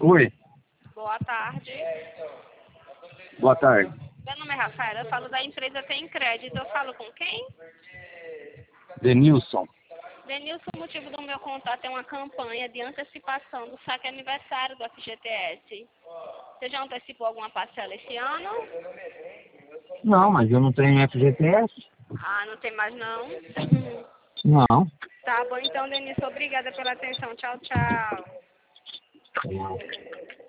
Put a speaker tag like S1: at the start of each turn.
S1: Oi,
S2: Boa tarde.
S1: boa tarde.
S2: Meu nome é Rafaela, eu falo da empresa Tem Crédito. Eu falo com quem?
S1: Denilson.
S2: Denilson, o motivo do meu contato é uma campanha de antecipação do saque aniversário do FGTS. Você já antecipou alguma parcela esse ano?
S1: Não, mas eu não tenho FGTS.
S2: Ah, não tem mais não?
S1: Não.
S2: Tá bom então, Denilson. Obrigada pela atenção. Tchau, tchau.
S1: Não.